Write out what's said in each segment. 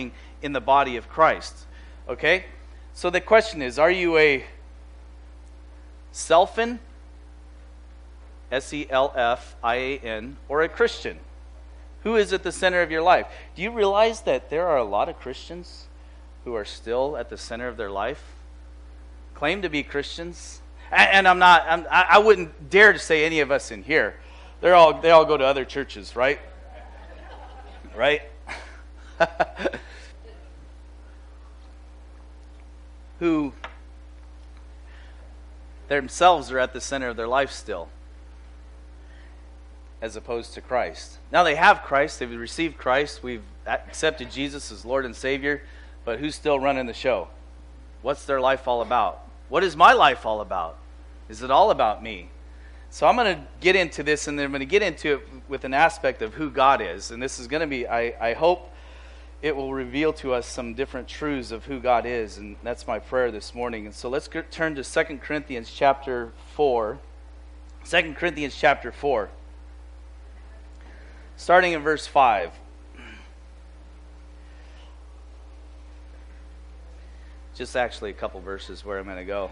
in the body of Christ. Okay? So the question is, are you a Selfin, Selfian, or a Christian? Who is at the center of your life? Do you realize that there are a lot of Christians who are still at the center of their life? Claim to be Christians? And I wouldn't dare to say any of us in here. They all go to other churches, right? Right? Who themselves are at the center of their life still, as opposed to Christ. Now they have Christ, they've received Christ, we've accepted Jesus as Lord and Savior, but who's still running the show? What's their life all about? What is my life all about? Is it all about me? So I'm going to get into this, and then I'm going to get into it with an aspect of who God is. And this is going to be, I hope it will reveal to us some different truths of who God is, and that's my prayer this morning. And so let's turn to 2 Corinthians chapter 4. 2 Corinthians chapter 4. Starting in verse 5. Just actually a couple verses where I'm going to go.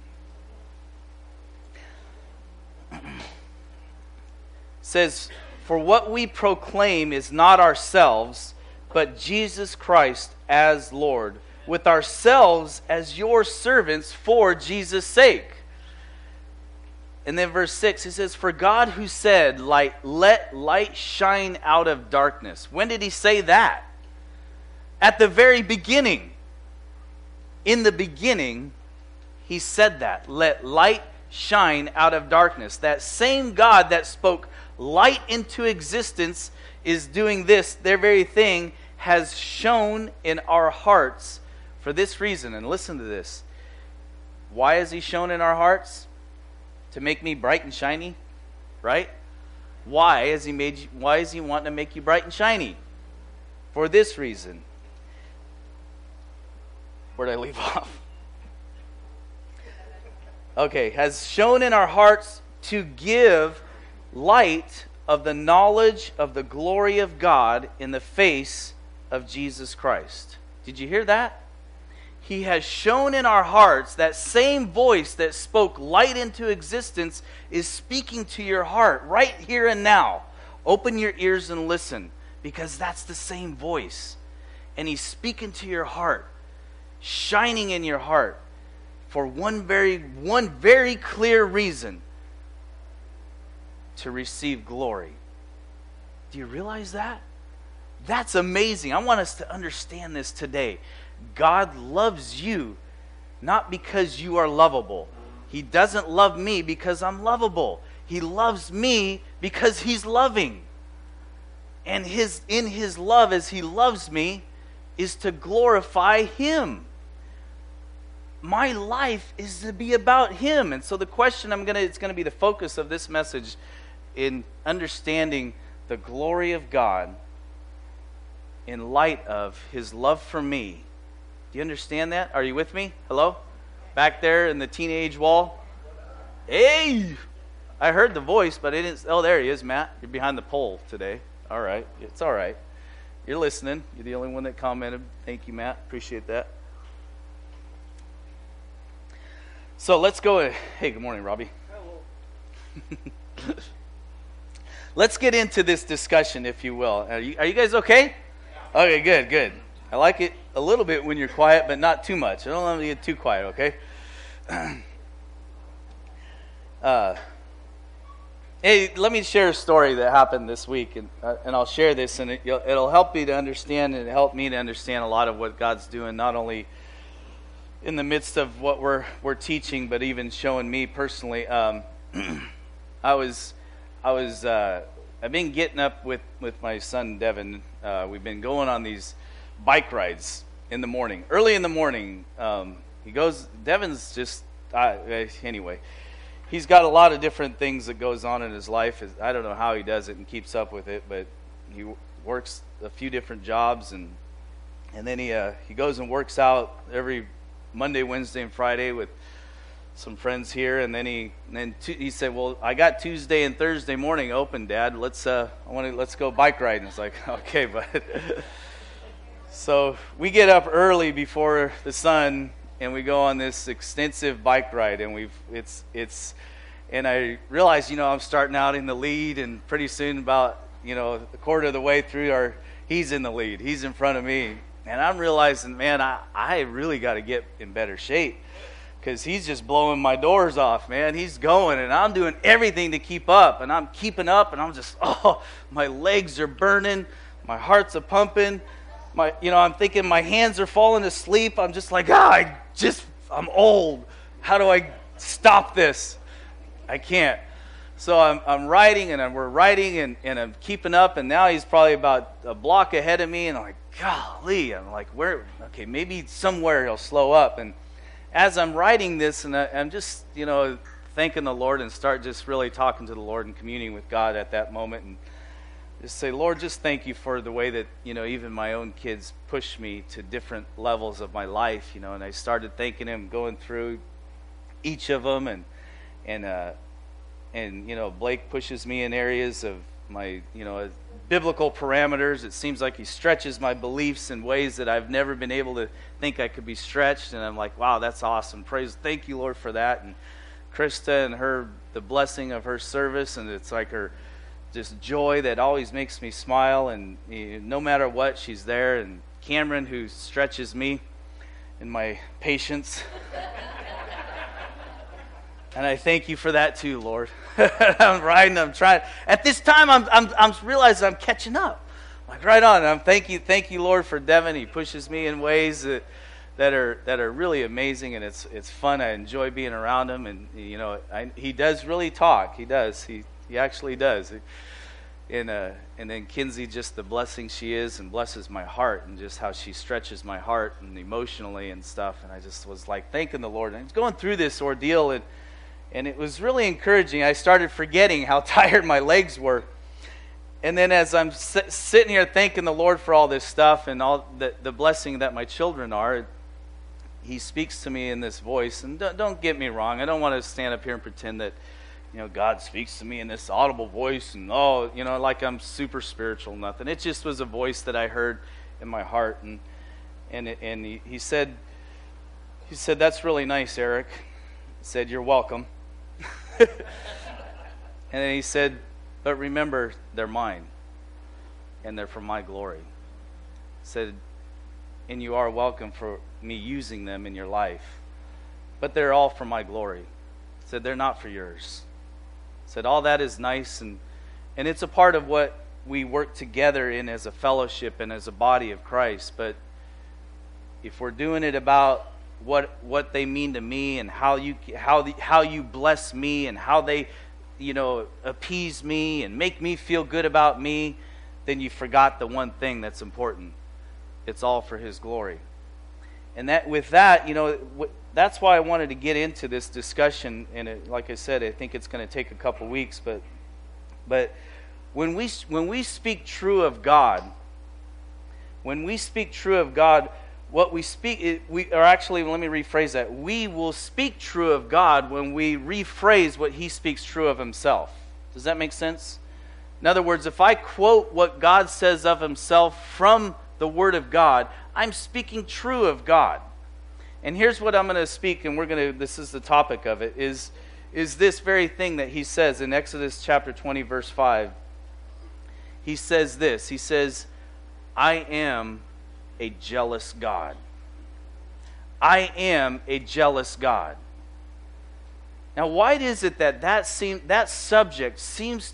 It says, "For what we proclaim is not ourselves, but Jesus Christ as Lord, with ourselves as your servants for Jesus' sake." And then verse 6, it says, "For God who said, let light shine out of darkness." When did he say that? At the very beginning. In the beginning, he said that. Let light shine out of darkness. That same God that spoke light into existence is doing this, their very thing, has shone in our hearts for this reason. And listen to this. Why has he shone in our hearts? To make me bright and shiny, right? Why is he wanting to make you bright and shiny? For this reason. Where did I leave off? Okay, has shone in our hearts to give light of the knowledge of the glory of God in the face of Jesus Christ. Did you hear that? He has shone in our hearts. That same voice that spoke light into existence is speaking to your heart right here and now. Open your ears and listen, because that's the same voice. And he's speaking to your heart, shining in your heart for one very clear reason: to receive glory. Do you realize that? That's amazing. I want us to understand this today. God loves you not because you are lovable. He doesn't love me because I'm lovable. He loves me because he's loving. And in his love, as he loves me, is to glorify him. My life is to be about him. And so the question it's going to be the focus of this message, in understanding the glory of God in light of his love for me. Do you understand that? Are you with me? Hello? Back there in the teenage wall? Hey! I heard the voice, but I didn't... Oh, there he is, Matt. You're behind the pole today. All right. It's all right. You're listening. You're the only one that commented. Thank you, Matt. Appreciate that. So let's go... Hey, good morning, Robbie. Hello. Let's get into this discussion, if you will. Are you guys okay? Yeah. Okay, good. I like it a little bit when you're quiet, but not too much. I don't want to get too quiet, okay? Hey, let me share a story that happened this week, and I'll share this, and it'll help you to understand, and help me to understand a lot of what God's doing, not only in the midst of what we're teaching, but even showing me personally. I've been getting up with my son Devin. We've been going on these bike rides in the morning, early in the morning. Devin's just anyway. He's got a lot of different things that goes on in his life. I don't know how he does it and keeps up with it, but he works a few different jobs, and then he goes and works out every Monday, Wednesday, and Friday with some friends here, and then he said, "Well, I got Tuesday and Thursday morning open, Dad. Let's go bike riding." It's like, okay, but So we get up early before the sun, and we go on this extensive bike ride, and and I realize, I'm starting out in the lead, and pretty soon, about a quarter of the way through, he's in the lead, he's in front of me, and I'm realizing, man, I really got to get in better shape, because he's just blowing my doors off, man. He's going, and I'm doing everything to keep up, and I'm keeping up, and I'm just, my legs are burning, my heart's a pumping. I'm thinking my hands are falling asleep. I'm just like, I'm old. How do I stop this? I can't. So I'm riding, and we're riding, and I'm keeping up, and now he's probably about a block ahead of me, and I'm like, golly. I'm like, where? Okay, maybe somewhere he'll slow up. And as I'm riding this, and I'm just, thanking the Lord, and start just really talking to the Lord and communing with God at that moment, and just say, Lord, just thank you for the way that, even my own kids push me to different levels of my life, and I started thanking him, going through each of them, and Blake pushes me in areas of my, biblical parameters. It seems like he stretches my beliefs in ways that I've never been able to think I could be stretched, and I'm like, wow, that's awesome. Thank you, Lord, for that. And Krista and the blessing of her service, and it's like her just joy that always makes me smile, and no matter what, she's there. And Cameron, who stretches me in my patience. And I thank you for that too, Lord. I'm riding, I'm trying. At this time, I'm realizing I'm catching up. Like, right on. I'm thank you, Lord, for Devin. He pushes me in ways that are really amazing, and it's fun. I enjoy being around him, and he does really talk. He does. He actually does. And then Kinsey, just the blessing she is, and blesses my heart, and just how she stretches my heart and emotionally and stuff. And I just was like thanking the Lord. And I was going through this ordeal, and it was really encouraging. I started forgetting how tired my legs were. And then as I'm sitting here thanking the Lord for all this stuff and all the blessing that my children are, he speaks to me in this voice. And don't get me wrong. I don't want to stand up here and pretend that God speaks to me in this audible voice and like I'm super spiritual, nothing. It just was a voice that I heard in my heart, and he said, that's really nice, Eric. He said, you're welcome. And then he said, but remember, they're mine, and they're for my glory. He said, and you are welcome for me using them in your life, but they're all for my glory. He said, they're not for yours. Said all that is nice, and it's a part of what we work together in as a fellowship and as a body of Christ. But if we're doing it about what they mean to me, and how you bless me, and how they appease me and make me feel good about me, then you forgot the one thing that's important. It's all for His glory. And that's why I wanted to get into this discussion, and like I said, I think it's going to take a couple weeks. But when we speak true of God, what we speak, let me rephrase that. We will speak true of God when we rephrase what He speaks true of Himself. Does that make sense? In other words, if I quote what God says of Himself from the Word of God, I'm speaking true of God. And here's what I'm going to speak, and this is the topic of it, is this very thing that He says in Exodus chapter 20, verse 5. He says this. He says, I am a jealous God. I am a jealous God. Now, why is it that subject seems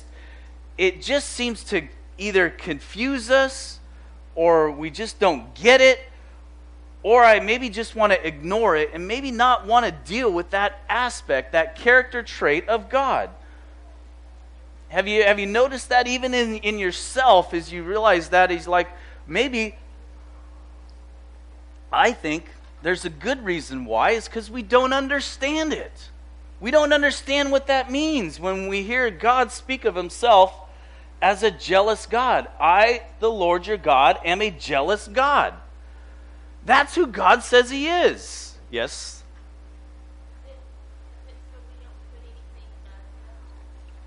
to either confuse us, or we just don't get it, or I maybe just want to ignore it and maybe not want to deal with that aspect, that character trait of God? Have you noticed that even in yourself, as you realize that He's like, maybe, I think there's a good reason why. It's because we don't understand it. We don't understand what that means when we hear God speak of Himself as a jealous God. I, the Lord your God, am a jealous God. That's who God says He is. Yes?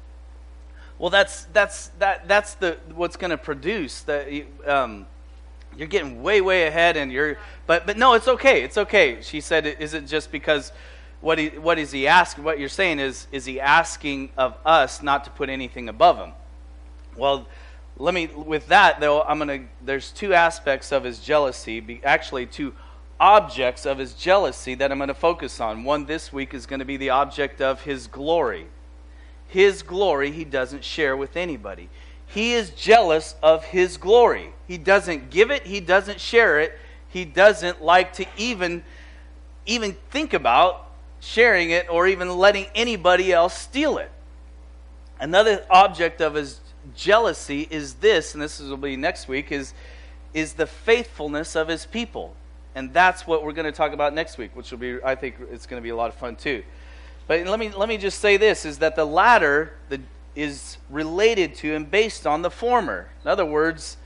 Well, that's what's going to produce. You're getting way, way ahead, and but no, it's okay. It's okay. She said, is it just because what is he asking? What you're saying is he asking of us not to put anything above him? Well, with that though, there's two aspects of his jealousy, actually two objects of his jealousy that I'm going to focus on. One this week is going to be the object of his glory. His glory he doesn't share with anybody. He is jealous of his glory. He doesn't give it, he doesn't share it, he doesn't like to even think about sharing it or even letting anybody else steal it. Another object of his jealousy is this, and this will be next week, is the faithfulness of his people. And that's what we're going to talk about next week, which will be, I think it's going to be a lot of fun too. But let me just say this, is that the latter is related to and based on the former. In other words,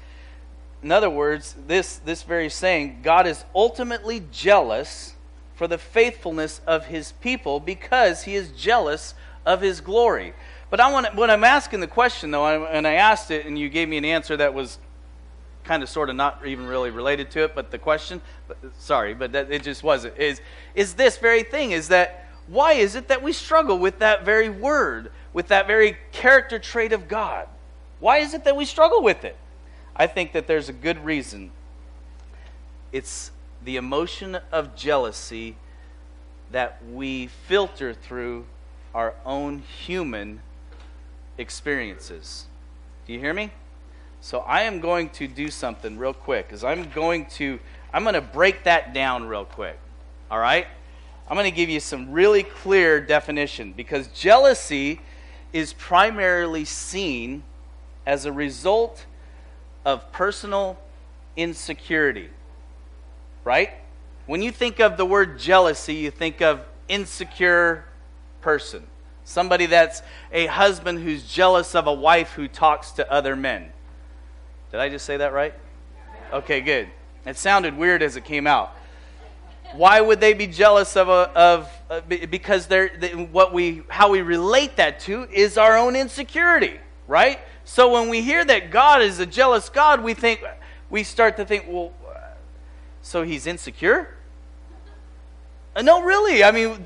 this very saying, God is ultimately jealous for the faithfulness of his people because he is jealous of his glory. But when I'm asking the question though, and I asked it and you gave me an answer that was kind of sort of not even really related to it, but the question, it just wasn't, is this very thing, is that why is it that we struggle with that very word, with that very character trait of God? Why is it that we struggle with it? I think that there's a good reason. It's the emotion of jealousy that we filter through our own human experiences. Do you hear me? So I am going to do something real quick, because I'm going to break that down real quick. All right? I'm going to give you some really clear definition, because jealousy is primarily seen as a result of personal insecurity. Right? When you think of the word jealousy, you think of insecure person. Somebody that's a husband who's jealous of a wife who talks to other men. Did I just say that right? Okay, good. It sounded weird as it came out. Why would they be jealous because how we relate that to is our own insecurity, right? So when we hear that God is a jealous God, we start to think, well, so he's insecure? No, really. I mean,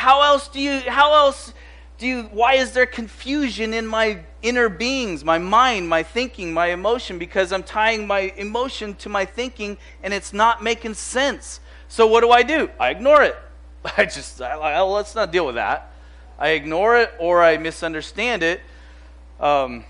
why is there confusion in my inner beings, my mind, my thinking, my emotion? Because I'm tying my emotion to my thinking and it's not making sense. So what do? I ignore it. Let's not deal with that. I ignore it or I misunderstand it. One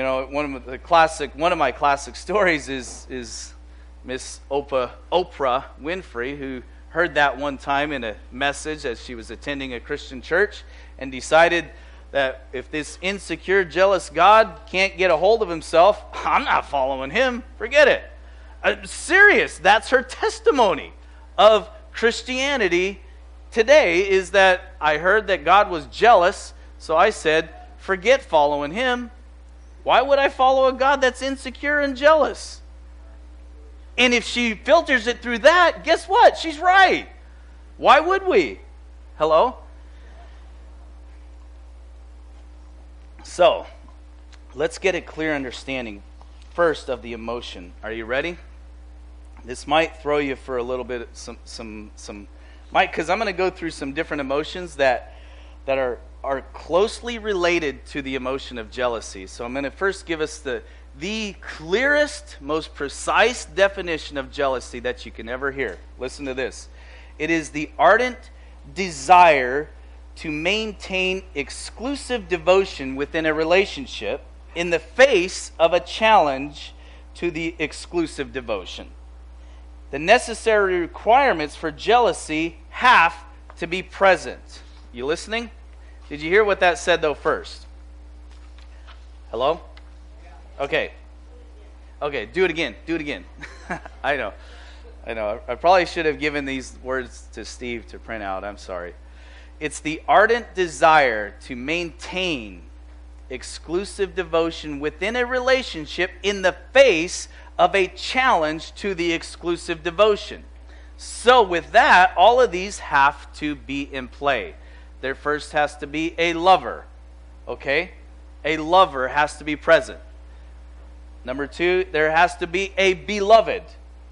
of my classic stories is Miss Oprah Winfrey, who heard that one time in a message as she was attending a Christian church and decided that if this insecure, jealous God can't get a hold of himself, I'm not following him. Forget it. I'm serious. That's her testimony of Christianity today, is that I heard that God was jealous, so I said, forget following him. Why would I follow a God that's insecure and jealous? And if she filters it through that, guess what? She's right. Why would we? Hello? So, let's get a clear understanding first of the emotion. Are you ready? This might throw you for a little bit, because I'm going to go through some different emotions that are closely related to the emotion of jealousy. So I'm going to first give us the clearest, most precise definition of jealousy that you can ever hear. Listen to this. It is the ardent desire to maintain exclusive devotion within a relationship in the face of a challenge to the exclusive devotion. The necessary requirements for jealousy have to be present. You listening? Did you hear what that said though first? Hello? Okay, do it again. I know. I probably should have given these words to Steve to print out. I'm sorry. It's the ardent desire to maintain exclusive devotion within a relationship in the face of a challenge to the exclusive devotion. So with that, all of these have to be in play. There first has to be a lover. Okay? A lover has to be present. Number two, there has to be a beloved.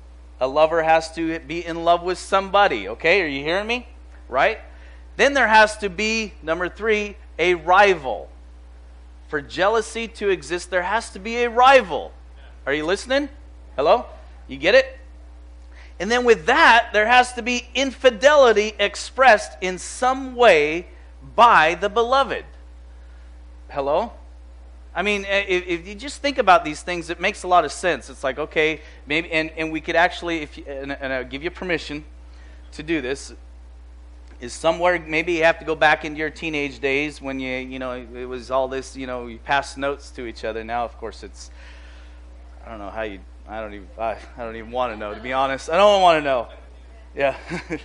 A lover has to be in love with somebody. Okay, are you hearing me? Right? Then there has to be, number 3, a rival. For jealousy to exist, there has to be a rival. Are you listening? Hello? You get it? And then with that, there has to be infidelity expressed in some way by the beloved. Hello? I mean, if you just think about these things, it makes a lot of sense. It's like, okay, maybe, and we could actually, and I'll give you permission to do this, is somewhere, maybe you have to go back into your teenage days when it was all this, you pass notes to each other. Now, of course, it's, I don't know how you, I don't even want to know, to be honest. I don't want to know. Yeah.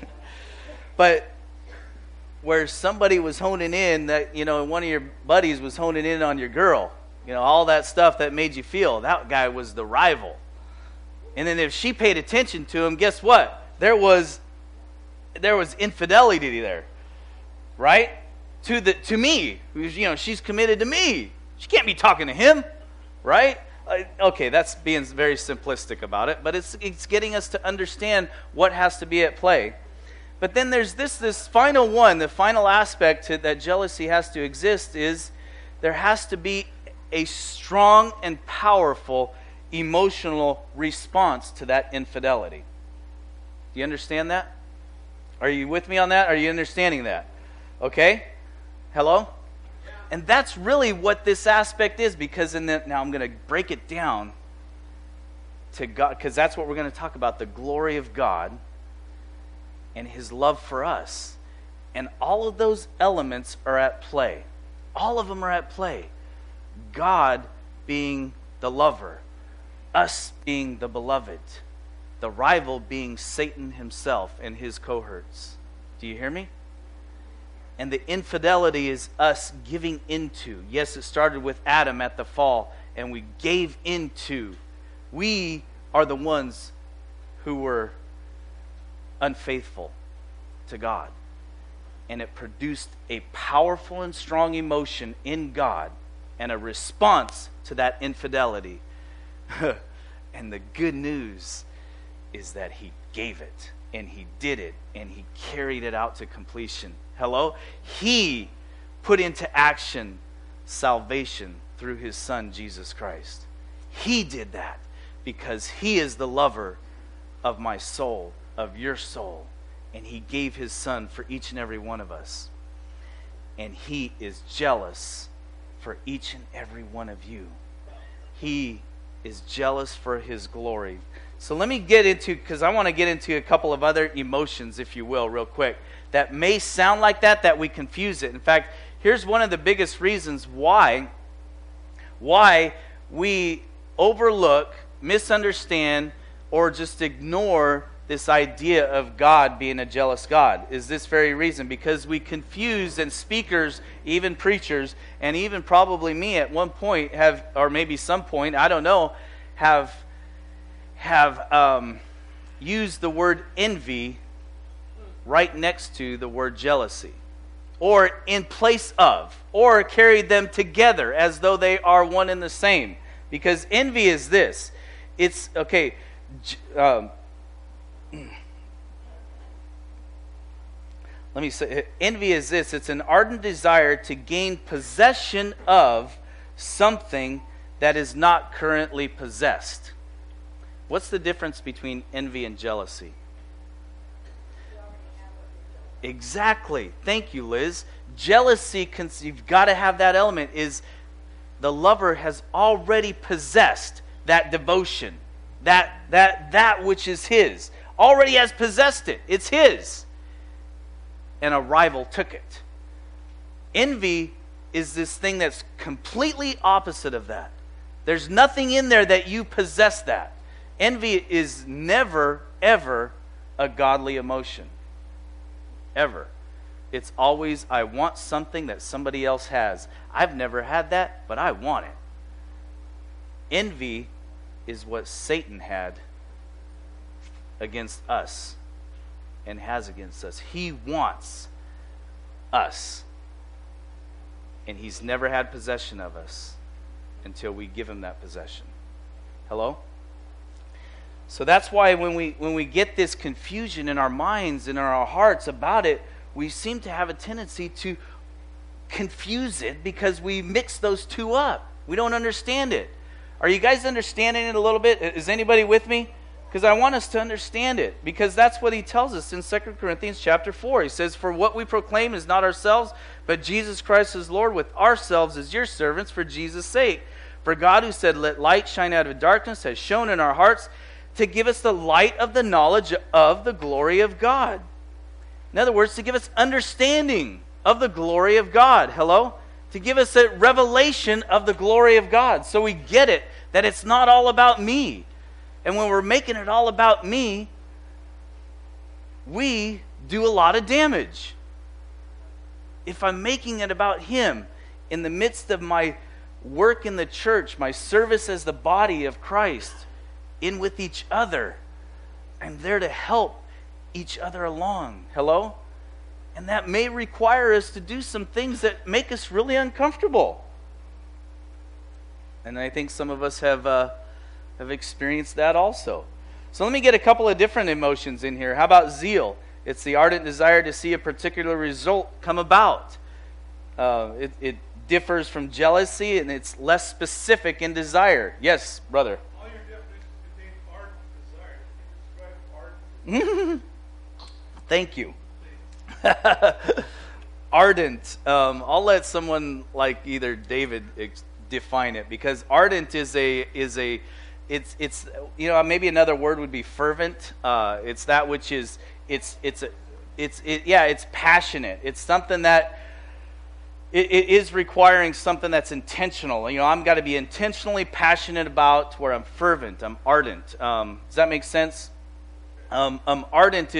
But where somebody was honing in, that, one of your buddies was honing in on your girl, all that stuff that made you feel, that guy was the rival. And then if she paid attention to him, guess what? There was infidelity there, right? To me, she's committed to me. She can't be talking to him, right? Okay, that's being very simplistic about it, but it's getting us to understand what has to be at play. But then there's this final one, the final aspect that jealousy has to exist is there has to be a strong and powerful emotional response to that infidelity. Do you understand that? Are you with me on that? Are you understanding that? Okay? Hello? Yeah. And that's really what this aspect is, because now I'm going to break it down to God, because that's what we're going to talk about, the glory of God and His love for us. And all of those elements are at play. All of them are at play. God being the lover, us being the beloved, the rival being Satan himself and his cohorts. Do you hear me? And the infidelity is us giving into. Yes, it started with Adam at the fall, and we gave into. We are the ones who were unfaithful to God. And it produced a powerful and strong emotion in God and a response to that infidelity. And the good news is that He gave it, and He did it, and He carried it out to completion. Hello? He put into action salvation through His Son, Jesus Christ. He did that because He is the lover of my soul, of your soul, and He gave His Son for each and every one of us. And He is jealous for each and every one of you. He is jealous for His glory. So let me get into, because I want to get into a couple of other emotions, if you will, real quick, that may sound like that we confuse it. In fact, here's one of the biggest reasons why we overlook, misunderstand, or just ignore this idea of God being a jealous God, is this very reason. Because we confuse, and speakers, even preachers, and even probably me at one point have, or maybe some point, I don't know, have used the word envy right next to the word jealousy, or in place of, or carried them together as though they are one and the same. Because envy is this. It's, okay, let me say, envy is this. It's an ardent desire to gain possession of something that is not currently possessed. What's the difference between envy and jealousy? Exactly. Thank you, Liz. Jealousy, you've got to have that element, is the lover has already possessed that devotion, that which is his. Already has possessed it. It's his. And a rival took it. Envy is this thing that's completely opposite of that. There's nothing in there that you possess that. Envy is never, ever a godly emotion. Ever. It's always, I want something that somebody else has. I've never had that, but I want it. Envy is what Satan had against us and has against us. He wants us. And he's never had possession of us until we give him that possession. Hello? So that's why when we get this confusion in our minds and in our hearts about it, we seem to have a tendency to confuse it because we mix those two up. We don't understand it. Are you guys understanding it a little bit? Is anybody with me? Because I want us to understand it, because that's what he tells us in 2 Corinthians chapter 4. He says, "For what we proclaim is not ourselves, but Jesus Christ is Lord, with ourselves as your servants for Jesus' sake. For God, who said, 'Let light shine out of darkness,' has shone in our hearts to give us the light of the knowledge of the glory of God." In other words, to give us understanding of the glory of God. Hello? To give us a revelation of the glory of God. So we get it, that it's not all about me. And when we're making it all about me, we do a lot of damage. If I'm making it about him in the midst of my work in the church, my service as the body of Christ, in with each other, I'm there to help each other along. Hello? And that may require us to do some things that make us really uncomfortable. And I think some of us have experienced that also. So let me get a couple of different emotions in here. How about zeal? It's the ardent desire to see a particular result come about. It differs from jealousy, and it's less specific in desire. Yes, brother. All your definitions contain ardent desire. Can you describe ardent? Thank you. Ardent. I'll let someone like either David define it, because ardent is it's maybe another word would be fervent. It's that which is it's passionate. It's something that it is requiring something that's intentional. I'm got to be intentionally passionate about where I'm fervent. I'm ardent. Does that make sense? Ardent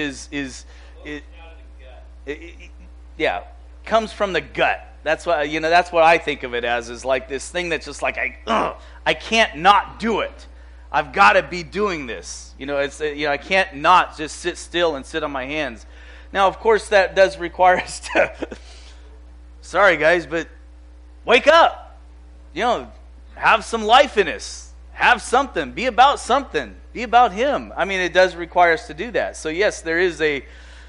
comes from the gut. That's what that's what I think of it as, is like this thing that's just like I can't not do it. I've got to be doing this. I can't not just sit still and sit on my hands. Now, of course, that does require us to sorry guys, but wake up. Have some life in us. Have something. Be about something. Be about him. I mean, it does require us to do that. So yes, there is a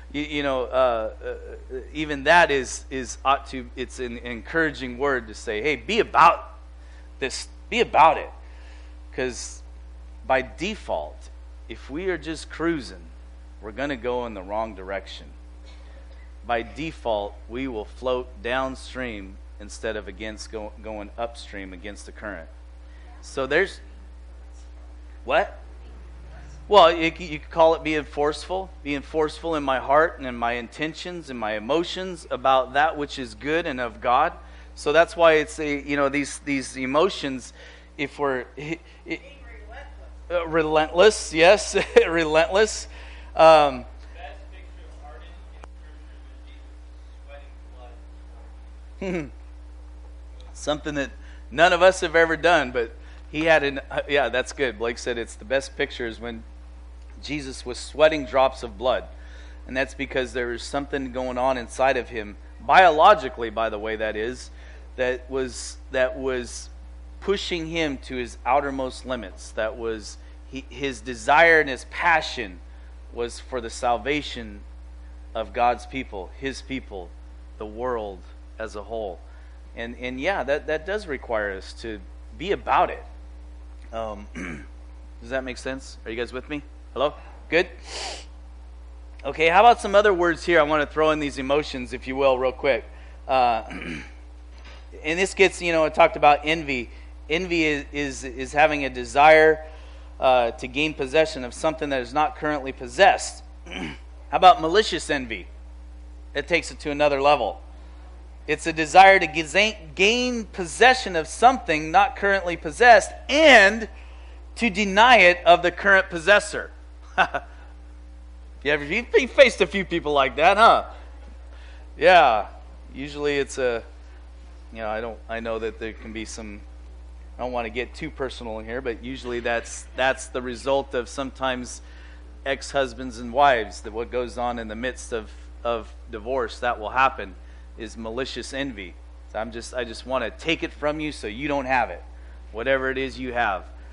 even that is ought to. It's an encouraging word to say, hey, be about this. Be about it. Because by default, if we are just cruising, we're going to go in the wrong direction. By default, we will float downstream instead of going upstream against the current. So there's what? Well, you could call it being forceful in my heart and in my intentions and my emotions about that which is good and of God. So that's why it's these emotions. If we're relentless, yes, relentless. Something that none of us have ever done, but he had that's good. Blake said it's the best picture is when Jesus was sweating drops of blood. And that's because there was something going on inside of him, biologically, by the way, that was pushing him to his outermost limits. That was his desire and his passion was for the salvation of God's people, his people, the world as a whole. And that does require us to be about it. Does that make sense? Are you guys with me? Hello? Good? Okay, how about some other words here? I want to throw in these emotions, if you will, real quick. And this gets, I talked about envy. Envy is having a desire to gain possession of something that is not currently possessed. How about malicious envy? It takes it to another level. It's a desire to gain possession of something not currently possessed and to deny it of the current possessor. You faced a few people like that, huh? Yeah. Usually it's I know that there can be some, I don't want to get too personal in here, but usually that's the result of sometimes ex-husbands and wives, that what goes on in the midst of divorce, that will happen, is malicious envy. So I just want to take it from you so you don't have it, whatever it is you have.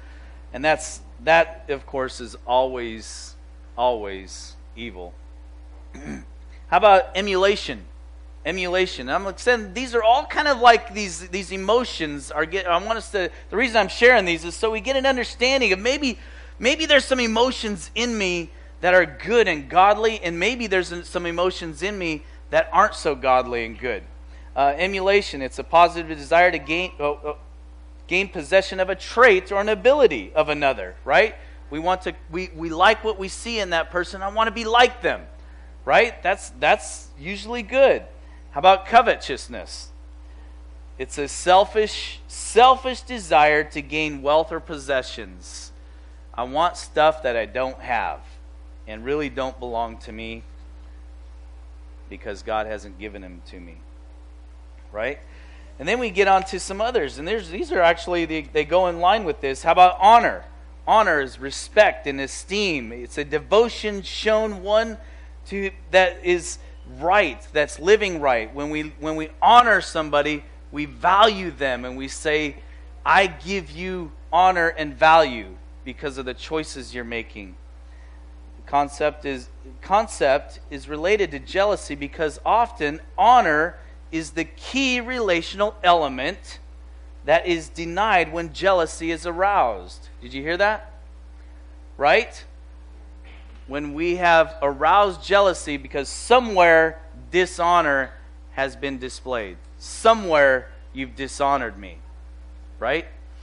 And that, of course, is always evil. How about emulation? Emulation. I'm saying these are all kind of like these emotions I want us to. The reason I'm sharing these is so we get an understanding of maybe there's some emotions in me that are good and godly, and maybe there's some emotions in me that aren't so godly and good. Emulation. It's a positive desire to gain possession of a trait or an ability of another. Right? We like what we see in that person. I want to be like them. Right? That's usually good. How about covetousness? It's a selfish desire to gain wealth or possessions. I want stuff that I don't have and really don't belong to me because God hasn't given them to me. Right? And then we get on to some others, and these are actually, they go in line with this. How about honor? Honor is respect and esteem. It's a devotion shown one to that is right, that's living right. When we honor somebody, we value them and we say, I give you honor and value because of the choices you're making. The concept is related to jealousy because often honor is the key relational element that is denied when jealousy is aroused. Did you hear that? Right? When we have aroused jealousy because somewhere dishonor has been displayed. Somewhere you've dishonored me. Right?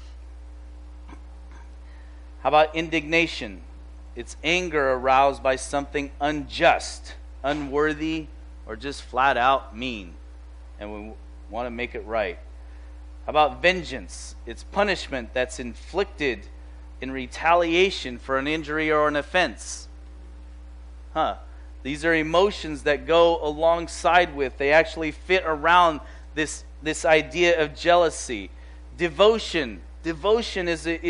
How about indignation? It's anger aroused by something unjust, unworthy, or just flat out mean. And we want to make it right. How about vengeance? It's punishment that's inflicted in retaliation for an injury or an offense. These are emotions that go alongside with. They actually fit around this idea of jealousy. Devotion. Devotion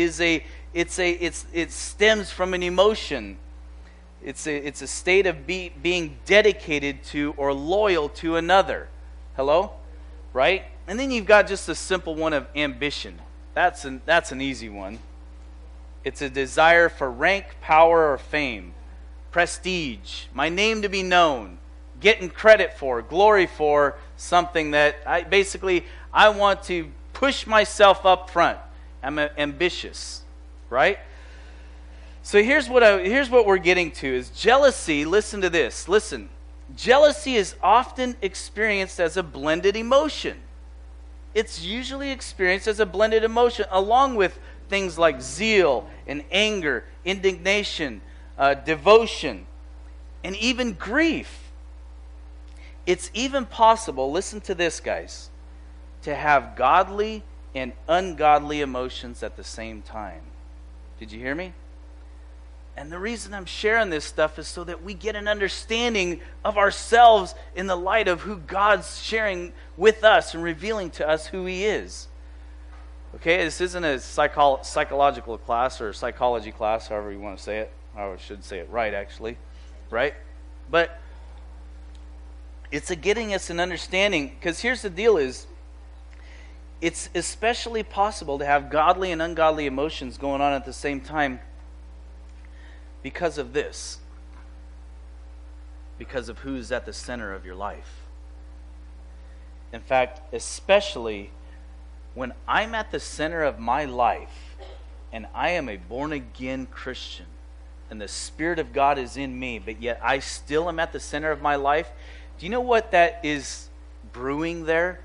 it stems from an emotion. It's a state of being dedicated to or loyal to another. Hello? Right? And then you've got just a simple one of ambition. That's an easy one. It's a desire for rank, power, or fame. Prestige, my name to be known, getting credit for, glory for something that I want to push myself up front. I'm ambitious, right? So here's what we're getting to is jealousy. Listen to this. Listen, jealousy is often experienced as a blended emotion. It's usually experienced as a blended emotion, along with things like zeal and anger, indignation, devotion, and even grief. It's even possible, listen to this, guys, to have godly and ungodly emotions at the same time. Did you hear me? And the reason I'm sharing this stuff is so that we get an understanding of ourselves in the light of who God's sharing with us and revealing to us who He is. Okay, this isn't a psychological class or a psychology class, however you want to say it. I should say it right, actually. Right? But it's getting us an understanding, because here's the deal is, it's especially possible to have godly and ungodly emotions going on at the same time because of this. Because of who's at the center of your life. In fact, especially when I'm at the center of my life and I am a born-again Christian and the Spirit of God is in me, but yet I still am at the center of my life, do you know what that is brewing there?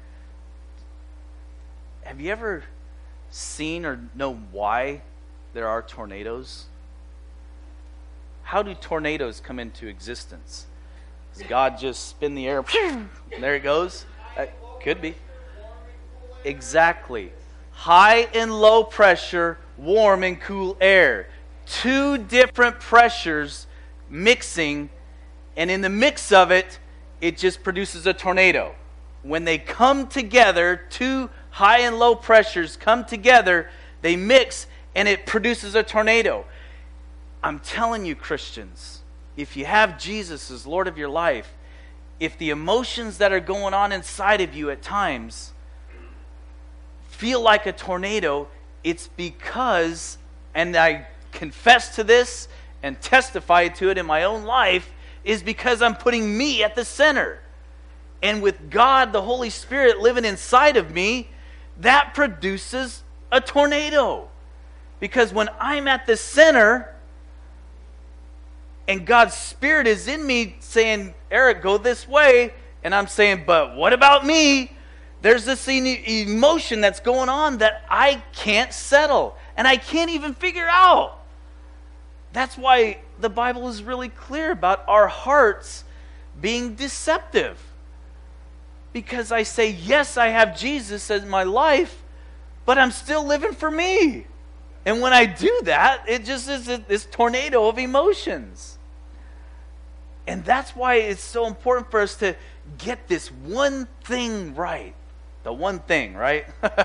Have you ever seen or know why there are tornadoes? How do tornadoes come into existence? Does God just spin the air? And there it goes? Could be. Exactly. High and low pressure, warm and cool air. Two different pressures mixing, and in the mix of it, it just produces a tornado. When they come together, two high and low pressures come together, they mix, and it produces a tornado. I'm telling you, Christians, if you have Jesus as Lord of your life, if the emotions that are going on inside of you at times feel like a tornado, it's because and I confess to this and testify to it in my own life, is because I'm putting me at the center. And with God, the Holy Spirit living inside of me, that produces a tornado. Because when I'm at the center and God's Spirit is in me saying, Eric, go this way, and I'm saying, but what about me? There's this emotion that's going on that I can't settle and I can't even figure out. That's why the Bible is really clear about our hearts being deceptive. Because I say, yes, I have Jesus as my life, but I'm still living for me. And when I do that, it just is this tornado of emotions. And that's why it's so important for us to get this one thing right. The one thing, right?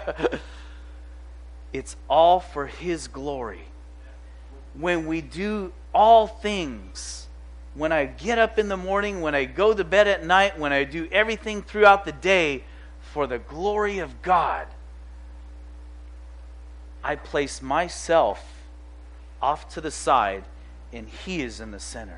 It's all for His glory. When we do all things, when I get up in the morning, when I go to bed at night, when I do everything throughout the day for the glory of God, I place myself off to the side and He is in the center.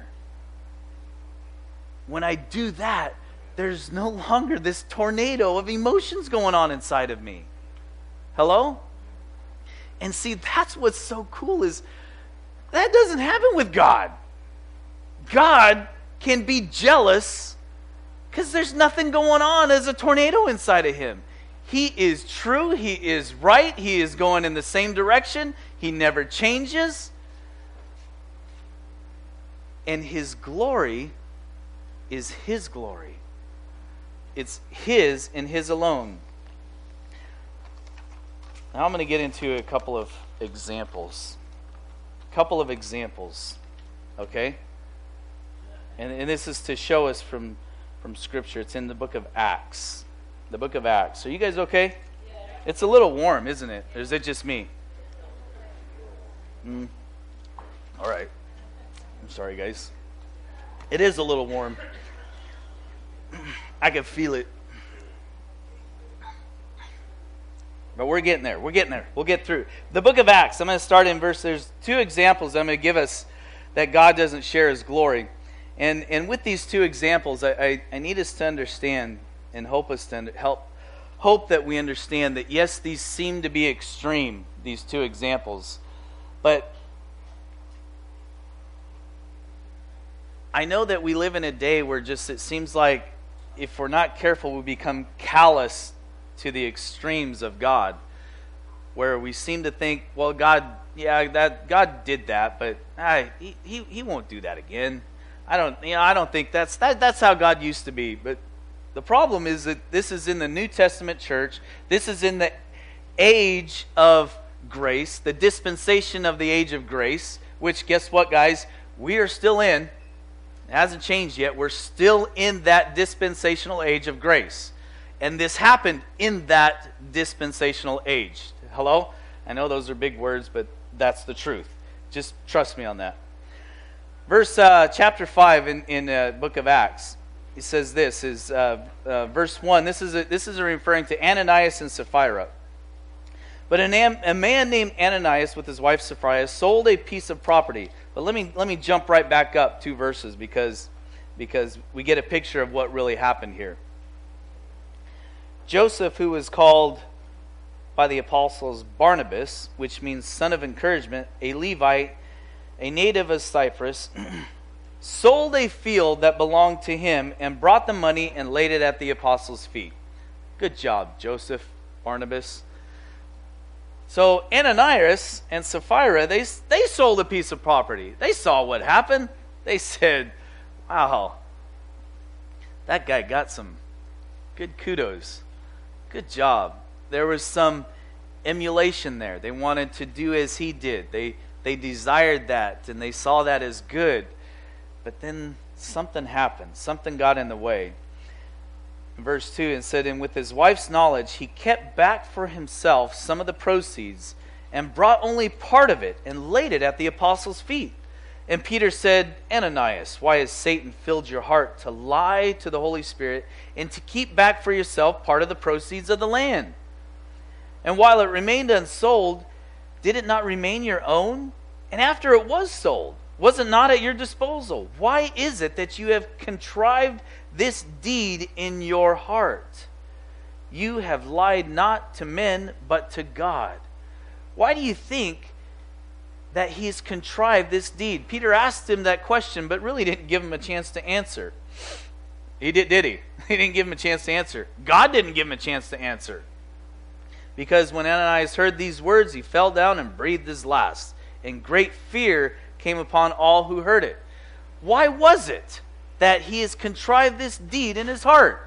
When I do that, there's no longer this tornado of emotions going on inside of me. Hello? And see, that's what's so cool is that doesn't happen with God. God can be jealous because there's nothing going on as a tornado inside of Him. He is true. He is right. He is going in the same direction. He never changes. And His glory is His glory. It's His and His alone. Now I'm going to get into a couple of examples. Okay? And this is to show us from Scripture. It's in the book of Acts. The book of Acts. Are you guys okay? Yeah. It's a little warm, isn't it? Or is it just me? All right. I'm sorry, guys. It is a little warm. I can feel it. But we're getting there. We'll get through. The book of Acts, I'm going to start in verse, there's two examples I'm going to give us that God doesn't share His glory. And with these two examples, I need us to understand and hope that we understand that, yes, these seem to be extreme, these two examples. But I know that we live in a day where just it seems like if we're not careful, we become callous to the extremes of God, where we seem to think, well, God did that, but he won't do that again. I don't think that's how God used to be. But the problem is that this is in the New Testament church. This is in the age of grace, the dispensation of the age of grace, which, guess what, guys? We are still in. It hasn't changed yet. We're still in that dispensational age of grace. And this happened in that dispensational age. Hello? I know those are big words, but that's the truth. Just trust me on that. Chapter 5 in the book of Acts, it says this, is verse 1. This is referring to Ananias and Sapphira. But a man named Ananias with his wife Sapphira sold a piece of property. But let me jump right back up 2 verses because we get a picture of what really happened here. Joseph, who was called by the apostles Barnabas, which means son of encouragement, a Levite, a native of Cyprus, sold a field that belonged to him and brought the money and laid it at the apostles' feet. Good job, Joseph, Barnabas. So Ananias and Sapphira, they sold a piece of property. They saw what happened. They said, wow, that guy got some good kudos. Good job. There was some emulation there. They wanted to do as he did. They desired that, and they saw that as good. But then something happened. Something got in the way. In verse 2, it said, and with his wife's knowledge, he kept back for himself some of the proceeds and brought only part of it and laid it at the apostles' feet. And Peter said, Ananias, why has Satan filled your heart to lie to the Holy Spirit and to keep back for yourself part of the proceeds of the land? And while it remained unsold, did it not remain your own? And after it was sold, was it not at your disposal? Why is it that you have contrived this deed in your heart? You have lied not to men, but to God. Why do you think that he's contrived this deed? Peter asked him that question, but really didn't give him a chance to answer. He did he? He didn't give him a chance to answer. God didn't give him a chance to answer. Because when Ananias heard these words, he fell down and breathed his last. And great fear came upon all who heard it. Why was it that he has contrived this deed in his heart?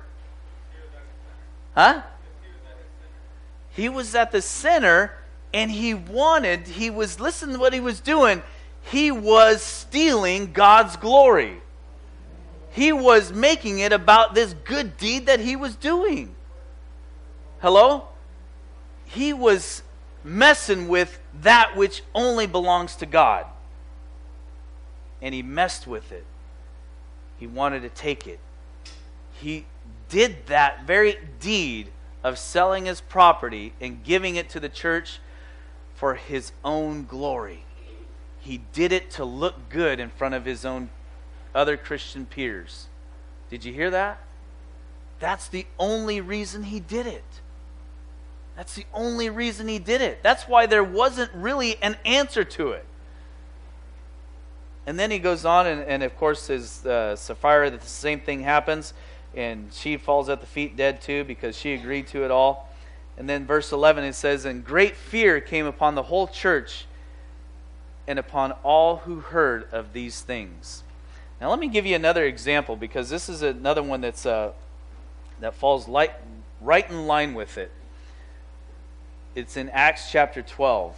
Huh? He was at the center, and listen to what he was doing. He was stealing God's glory. He was making it about this good deed that he was doing. Hello? He was messing with that which only belongs to God. And he messed with it. He wanted to take it. He did that very deed of selling his property and giving it to the church for his own glory. He did it to look good in front of his own other Christian peers. Did you hear that? That's the only reason he did it. That's the only reason he did it. That's why there wasn't really an answer to it. And then he goes on, and of course, his Sapphira, the same thing happens, and she falls at the feet dead too, because she agreed to it all. And then verse 11, it says, and great fear came upon the whole church and upon all who heard of these things. Now let me give you another example, because this is another one that's that falls right in line with it. It's in Acts chapter 12.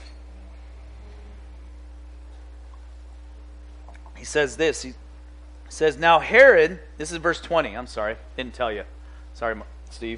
He says this. He says, now Herod, this is verse 20. I'm sorry, didn't tell you. Sorry, Steve.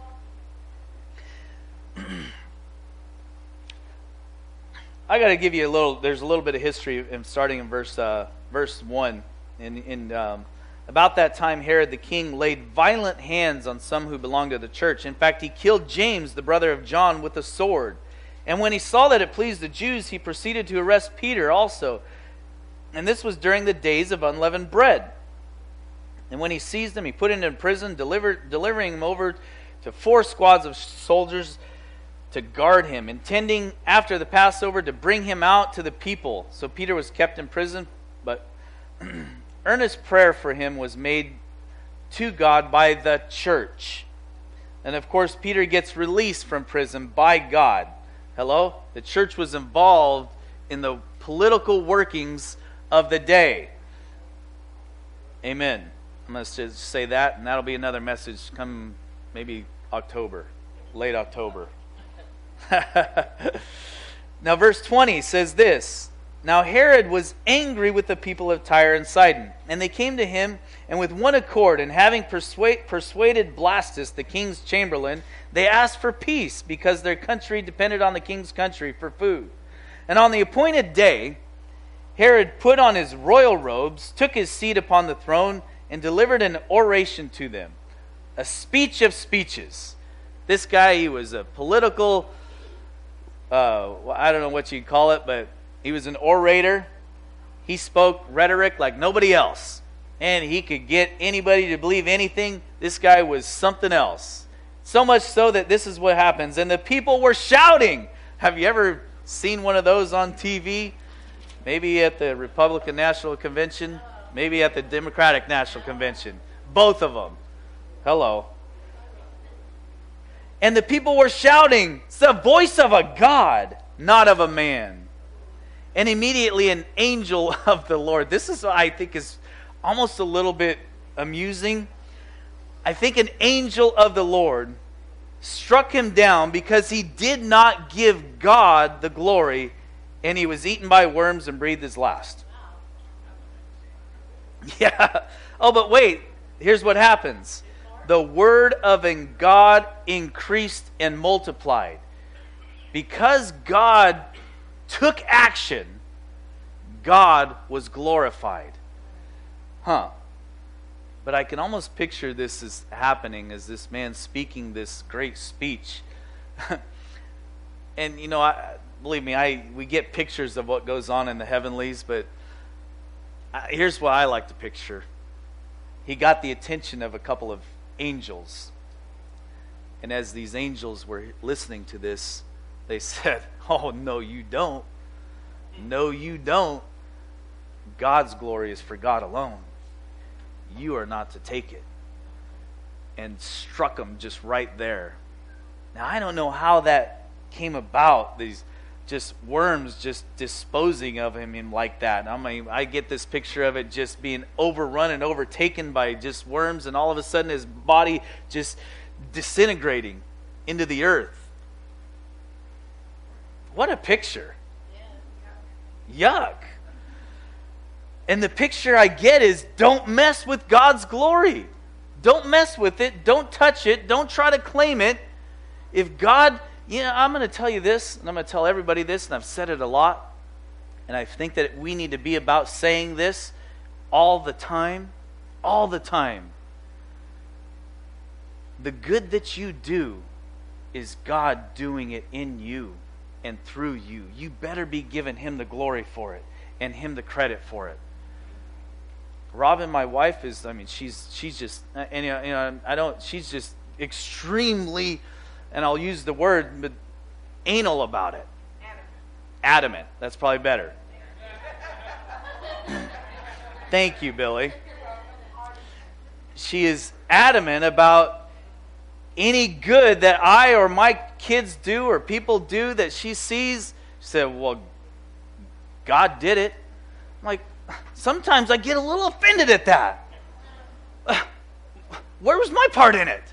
I got to give you there's a little bit of history starting in verse 1. About that time, Herod the king laid violent hands on some who belonged to the church. In fact, he killed James, the brother of John, with a sword. And when he saw that it pleased the Jews, he proceeded to arrest Peter also. And this was during the days of unleavened bread. And when he seized him, he put him in prison, delivering him over to 4 squads of soldiers to guard him, intending after the Passover to bring him out to the people. So Peter was kept in prison, but earnest prayer for him was made to God by the church. And of course, Peter gets released from prison by God. Hello? The church was involved in the political workings of the day. Amen. I'm going to just say that, and that'll be another message come maybe October, late October. Now verse 20 says this. Now Herod was angry with the people of Tyre and Sidon, and they came to him, and with one accord, and having persuaded Blastus, the king's chamberlain, they asked for peace, because their country depended on the king's country for food. And on the appointed day, Herod put on his royal robes, took his seat upon the throne, and delivered an oration to them, a speech of speeches. This guy, he was a political, I don't know what you'd call it, but he was an orator. He spoke rhetoric like nobody else. And he could get anybody to believe anything. This guy was something else. So much so that this is what happens. And the people were shouting. Have you ever seen one of those on TV? Maybe at the Republican National Convention. Maybe at the Democratic National Convention. Both of them. Hello. And the people were shouting, it's the voice of a God, not of a man. And immediately an angel of the Lord. This is, I think, is almost a little bit amusing. I think an angel of the Lord struck him down because he did not give God the glory, and he was eaten by worms and breathed his last. Yeah. Oh, but wait. Here's what happens. The word of God increased and multiplied. Because God took action, God was glorified. But I can almost picture this as happening as this man speaking this great speech. And, believe me, we get pictures of what goes on in the heavenlies, but here's what I like to picture. He got the attention of a couple of angels. And as these angels were listening to this, they said, "Oh, no, you don't. No, you don't. God's glory is for God alone. You are not to take it." And struck them just right there. Now, I don't know how that came about, these just worms just disposing of him in like that. I get this picture of it just being overrun and overtaken by just worms, and all of a sudden his body just disintegrating into the earth. What a picture. Yuck. And the picture I get is, don't mess with God's glory. Don't mess with it. Don't touch it. Don't try to claim it. If God, I'm going to tell you this, and I'm going to tell everybody this, and I've said it a lot, and I think that we need to be about saying this all the time. All the time. The good that you do is God doing it in you and through you. You better be giving Him the glory for it and Him the credit for it. Robin, my wife, she's just, she's just extremely, and I'll use the word, but anal about it. Adamant. That's probably better. Thank you, Billy. She is adamant about any good that I or my kids do or people do that she sees. She said, "Well, God did it." I'm like, sometimes I get a little offended at that. Where was my part in it?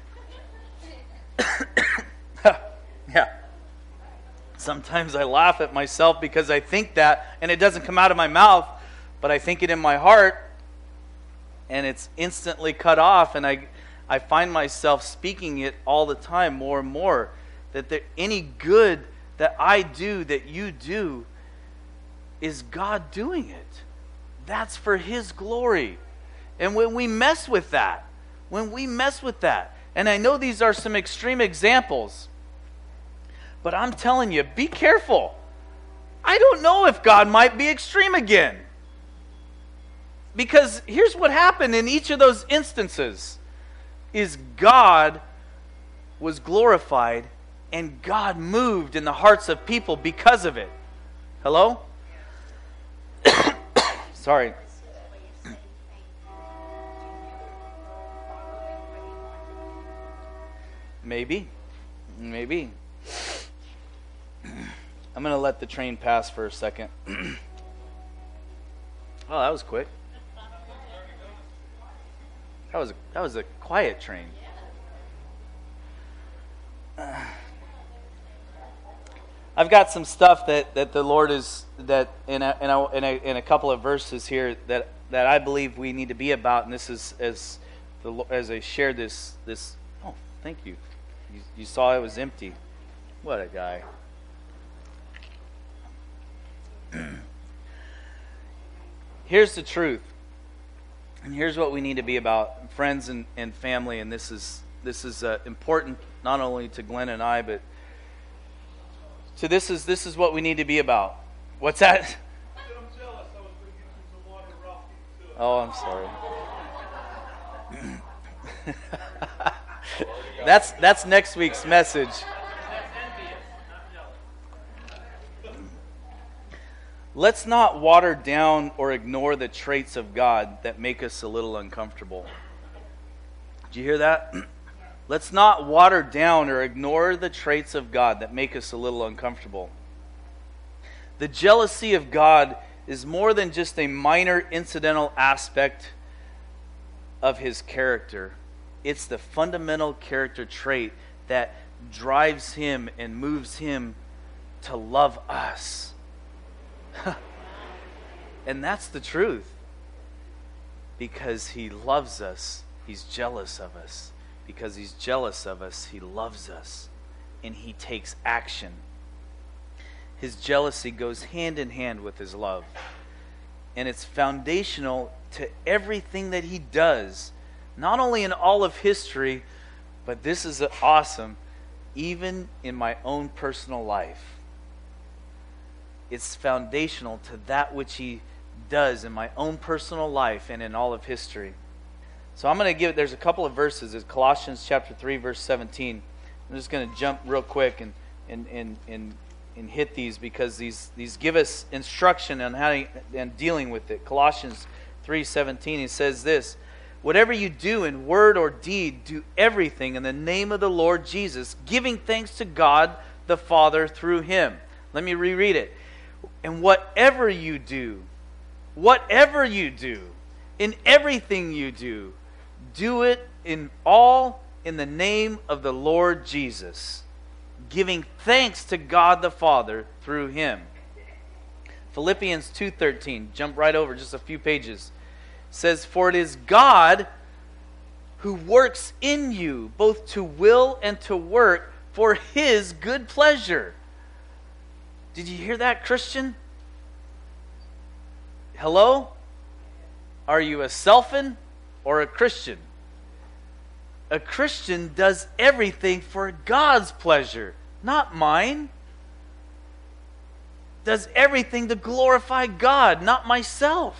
Yeah. Sometimes I laugh at myself because I think that, and it doesn't come out of my mouth, but I think it in my heart, and it's instantly cut off, and I find myself speaking it all the time, more and more, that any good that I do, that you do, is God doing it. That's for His glory. And when we mess with that, and I know these are some extreme examples, but I'm telling you, be careful. I don't know if God might be extreme again. Because here's what happened in each of those instances, is God was glorified and God moved in the hearts of people because of it. Hello? Sorry. Maybe. I'm going to let the train pass for a second. Oh, that was quick. That was a quiet train. I've got some stuff that the Lord is, that in a couple of verses here that I believe we need to be about, and this is as I shared this. Oh, thank you. You saw it was empty. What a guy. Here's the truth, and here's what we need to be about, friends and family. And this is important not only to Glenn and I, but to this is what we need to be about. What's that? I'm jealous. I was going to get you some water, Ralphie, too. Oh, I'm sorry. That's next week's message. Let's not water down or ignore the traits of God that make us a little uncomfortable. Did you hear that? Let's not water down or ignore the traits of God that make us a little uncomfortable. The jealousy of God is more than just a minor incidental aspect of His character. It's the fundamental character trait that drives Him and moves Him to love us. And that's the truth. Because He loves us, He's jealous of us. Because He's jealous of us, He loves us. And He takes action. His jealousy goes hand in hand with His love. And it's foundational to everything that He does. Not only in all of history, but this is awesome, even in my own personal life. it's foundational to that which he does in my own personal life and in all of history. So I'm going to there's a couple of verses. It's Colossians chapter 3, verse 17. I'm just going to jump real quick and hit these, because these give us instruction on how and dealing with it. Colossians 3:17, he says this: whatever you do in word or deed, do everything in the name of the Lord Jesus, giving thanks to God the Father through him. Let me reread it. And whatever you do, in everything you do, do it in the name of the Lord Jesus, giving thanks to God the Father through him. Philippians 2:13, jump right over just a few pages, says, for it is God who works in you both to will and to work for his good pleasure. Did you hear that, Christian? Hello? Are you a selfin or a Christian? A Christian does everything for God's pleasure, not mine. Does everything to glorify God, not myself.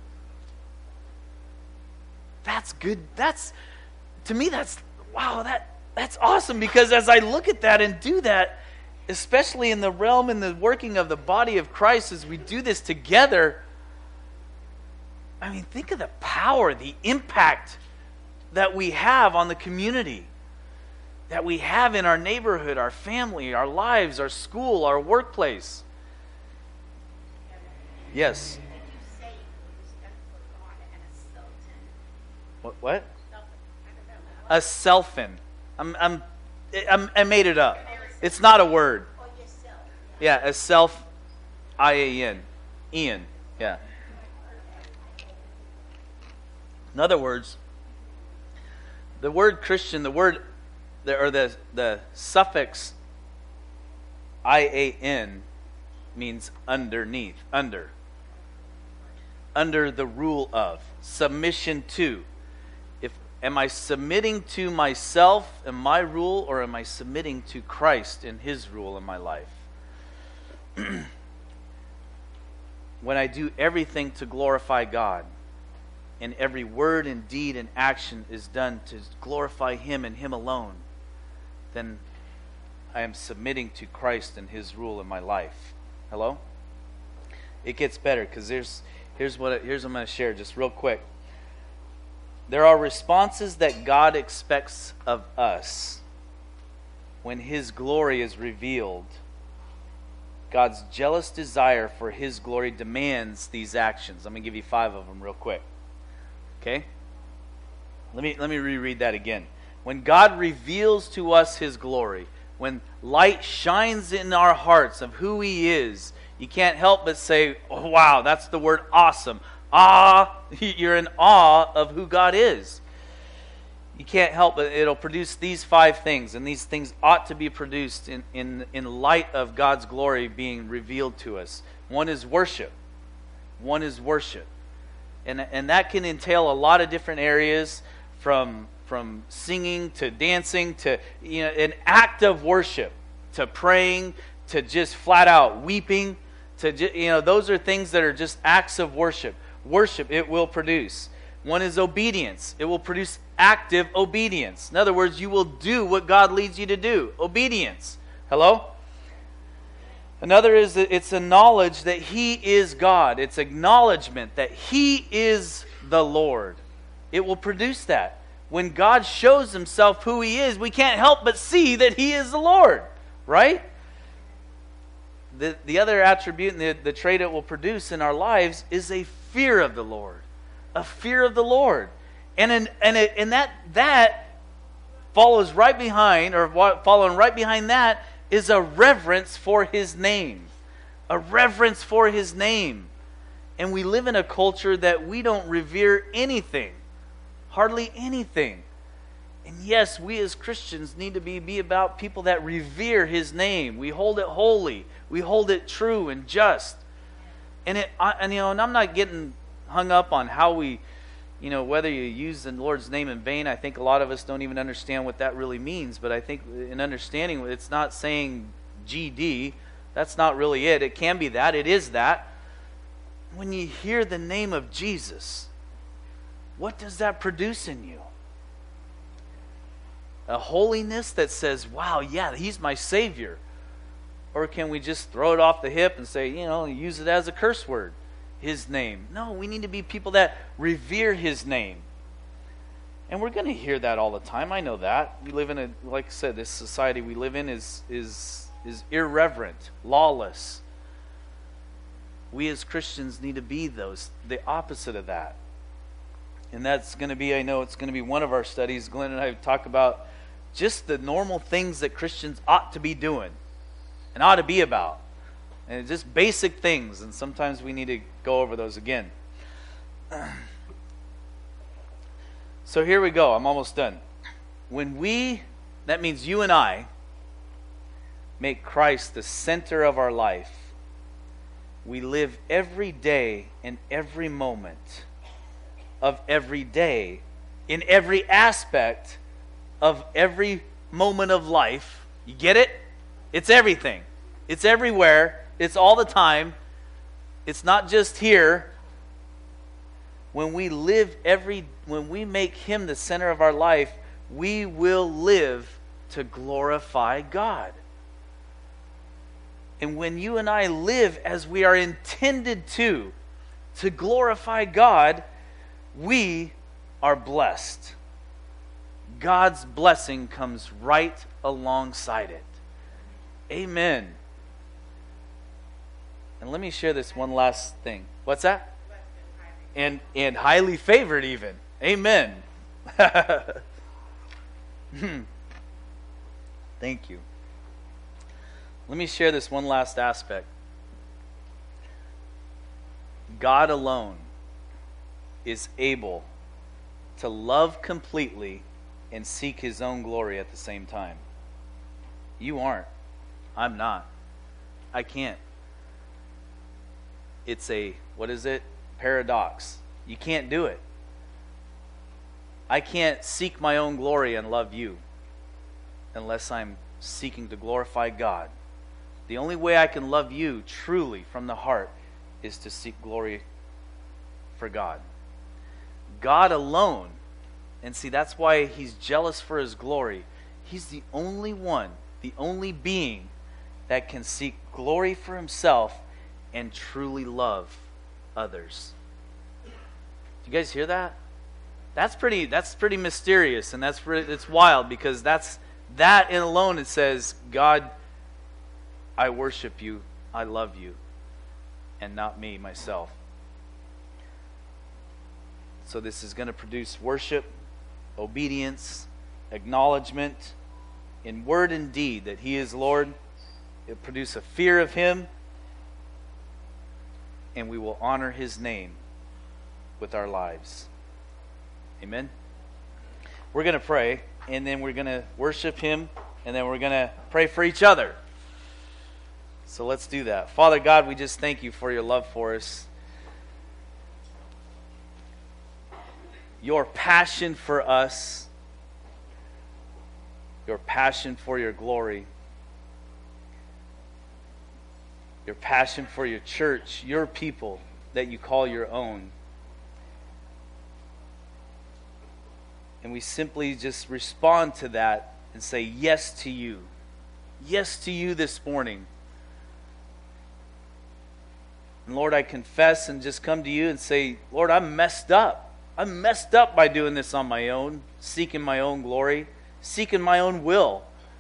That's good. To me, that's awesome, because as I look at that and do that, especially in the realm and the working of the body of Christ, as we do this together, I mean, think of the power, the impact that we have on the community, that we have in our neighborhood, our family, our lives, our school, our workplace. Yes. What? A selfin. I made it up. It's not a word. Yeah, a self, I-A-N. Ian. Yeah. In other words, the word Christian, the suffix I-A-N means underneath, under the rule of, submission to. Am I submitting to myself and my rule, or am I submitting to Christ and his rule in my life? When I do everything to glorify God, and every word and deed and action is done to glorify him and him alone, then I am submitting to Christ and his rule in my life. Hello? It gets better, because here's what I'm going to share just real quick. There are responses that God expects of us when his glory is revealed. God's jealous desire for his glory demands these actions. I'm going to give you 5 of them real quick. Okay? Let me reread that again. When God reveals to us his glory, when light shines in our hearts of who he is, you can't help but say, oh, wow, that's the word awesome. You're in awe of who God is. You can't help but it'll produce these 5 things, and these things ought to be produced in light of God's glory being revealed to us. One is worship. And that can entail a lot of different areas, from singing to dancing to an act of worship, to praying, to just flat out weeping, to those are things that are just acts of worship. Worship, it will produce. One is obedience. It will produce active obedience. In other words, you will do what God leads you to do. Obedience. Hello? Another is that it's a knowledge that he is God. It's acknowledgement that he is the Lord. It will produce that. When God shows himself who he is, we can't help but see that he is the Lord. Right? The other attribute and the trait it will produce in our lives is a fear of the Lord. A fear of the Lord. And that follows right behind, or following right behind that, is a reverence for his name. A reverence for his name. And we live in a culture that we don't revere anything. Hardly anything. And yes, we as Christians need to be about people that revere his name. We hold it holy. We hold it true and just. And I'm not getting hung up on how we, whether you use the Lord's name in vain. I think a lot of us don't even understand what that really means. But I think in understanding, it's not saying GD, That's not really it. It can be that. It is that. When you hear the name of Jesus, what does that produce in you? A holiness that says, wow, yeah, He's my Savior. Or can we just throw it off the hip and say, use it as a curse word, His name? No, we need to be people that revere His name. And we're going to hear that all the time. I know that. We live in like I said, this society we live in is irreverent, lawless. We as Christians need to be the opposite of that. And that's going to be, I know it's going to be one of our studies. Glenn and I talk about just the normal things that Christians ought to be doing and ought to be about. And it's just basic things, and sometimes we need to go over those again. So here we go. I'm almost done. That means you and I, make Christ the center of our life, we live every day and every moment of every day, in every aspect of every moment of life. You get it? It's everything. It's everywhere. It's all the time. It's not just here. When we make Him the center of our life, we will live to glorify God. And when you and I live as we are intended to glorify God, we are blessed. God's blessing comes right alongside it. Amen. And let me share this one last thing. What's that? And highly favored even. Amen. Thank you. Let me share this one last aspect. God alone is able to love completely and seek His own glory at the same time. You aren't. I'm not. I can't. It's paradox. You can't do it. I can't seek my own glory and love you unless I'm seeking to glorify God. The only way I can love you truly from the heart is to seek glory for God. God alone, and see, that's why He's jealous for His glory. He's the only one, the only being that can seek glory for Himself and truly love others. Do you guys hear that? That's pretty mysterious, and it's wild, because that in alone, it says, God, I worship you, I love you, and not me, myself. So this is going to produce worship, obedience, acknowledgement, in word and deed that He is Lord. It'll produce a fear of Him, and we will honor His name with our lives. Amen? We're going to pray, and then we're going to worship Him, and then we're going to pray for each other. So let's do that. Father God, we just thank You for Your love for us. Your passion for us. Your passion for Your glory. Your passion for Your church, Your people that You call Your own. And we simply just respond to that and say yes to You. Yes to You this morning. And Lord, I confess and just come to You and say, Lord, I'm messed up. I'm messed up by doing this on my own, seeking my own glory, seeking my own will.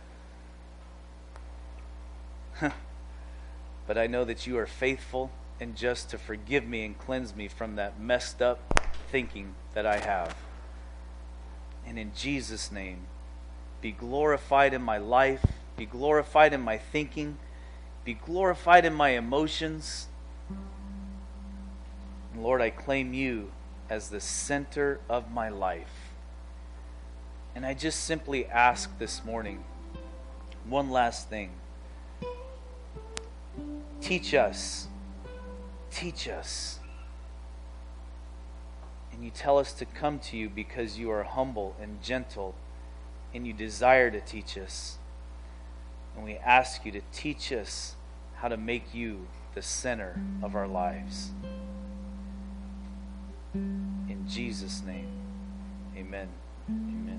But I know that You are faithful and just to forgive me and cleanse me from that messed up thinking that I have. And in Jesus' name, be glorified in my life, be glorified in my thinking, be glorified in my emotions. And Lord, I claim You as the center of my life. And I just simply ask this morning, one last thing. Teach us. Teach us. And You tell us to come to You because You are humble and gentle, and You desire to teach us. And we ask You to teach us how to make you the center of our lives. In Jesus' name, amen. Amen.